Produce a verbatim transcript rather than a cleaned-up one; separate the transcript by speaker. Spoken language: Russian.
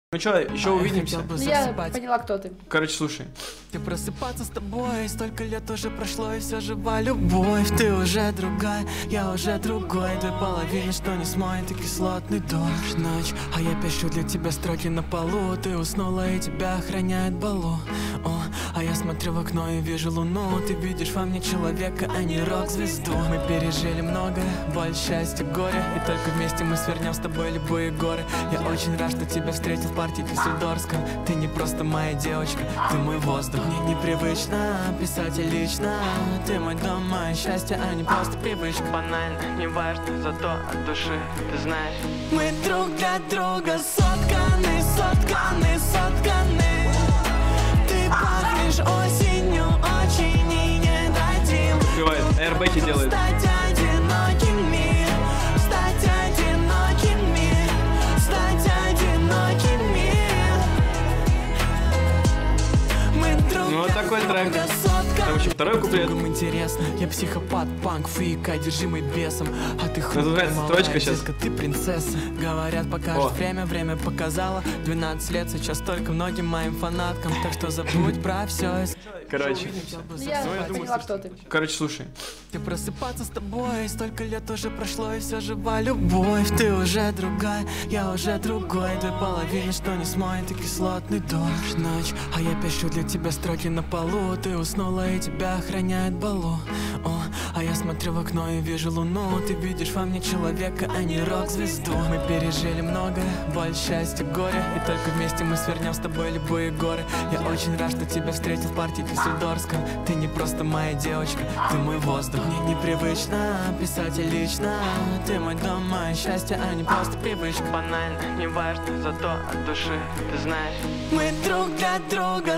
Speaker 1: Ну чё, еще увидимся.
Speaker 2: Ну, я поняла, кто ты.
Speaker 1: Короче, слушай.
Speaker 3: Ты просыпаться с тобой, столько лет уже прошло, и все жива любовь. Ты уже другая, я уже другой. Две половины, что не смоет, и кислотный дождь. Ночь, а я пишу для тебя строки на полу. Ты уснула, и тебя охраняет балу. О, а я смотрю в окно и вижу луну. Ты видишь во мне человека, а не рок-звезду. Мы пережили многое, боль, счастье, горе. И только вместе мы свернем с тобой любые горы. Я очень рад, что тебя встретил в партии Дюссельдорфском. Ты не просто моя девочка, ты мой воздух. Мне непривычно писать лично. Ты мой дом, мое счастье, а не просто привычка. Банально, не важно, зато от души, ты знаешь. Мы друг для друга сотканы, сотканы, сотканы. Ты пахнешь осенью очень и не дадим.
Speaker 1: Открывает, аэрбэки делает.
Speaker 3: Стать одиноким мир, стать одиноким мир, стать одиноким мир. Мы друг
Speaker 1: Ну вот такой трек.
Speaker 3: Там
Speaker 1: еще второй куплет.
Speaker 3: Интересно, я психопат, панк, фрик, одержимый бесом. А ты
Speaker 1: называется строчка сейчас.
Speaker 3: Ты принцесса. Говорят, покажет
Speaker 1: О.
Speaker 3: время, время показало. двенадцать лет сейчас только многим моим фанаткам. Так что забудь про все.
Speaker 1: Короче.
Speaker 2: Ну, я поняла, кто ты.
Speaker 1: Короче, слушай.
Speaker 3: Ты просыпаться с тобой, столько лет уже прошло, и все жива любовь. Ты уже другая, я уже другой. Две половины, что не смоет, и кислотный дождь. Ночь, а я пишу для тебя строки на полу. Ты уснула, и тебя охраняет балу. О, а я смотрю в окно и вижу луну. Ты видишь во мне человека, а не рок-звезду. Мы пережили многое, боль, счастье, горе. И только вместе мы свернем с тобой любые горы. Я очень рад, что тебя встретил в партии Дюссельдорфском. Ты не просто моя девочка, ты мой воздух. Мне непривычно писать лично. Ты мой дом, мое счастье, а не просто привычка. Банально, не важно, зато от души, ты знаешь. Мы друг для друга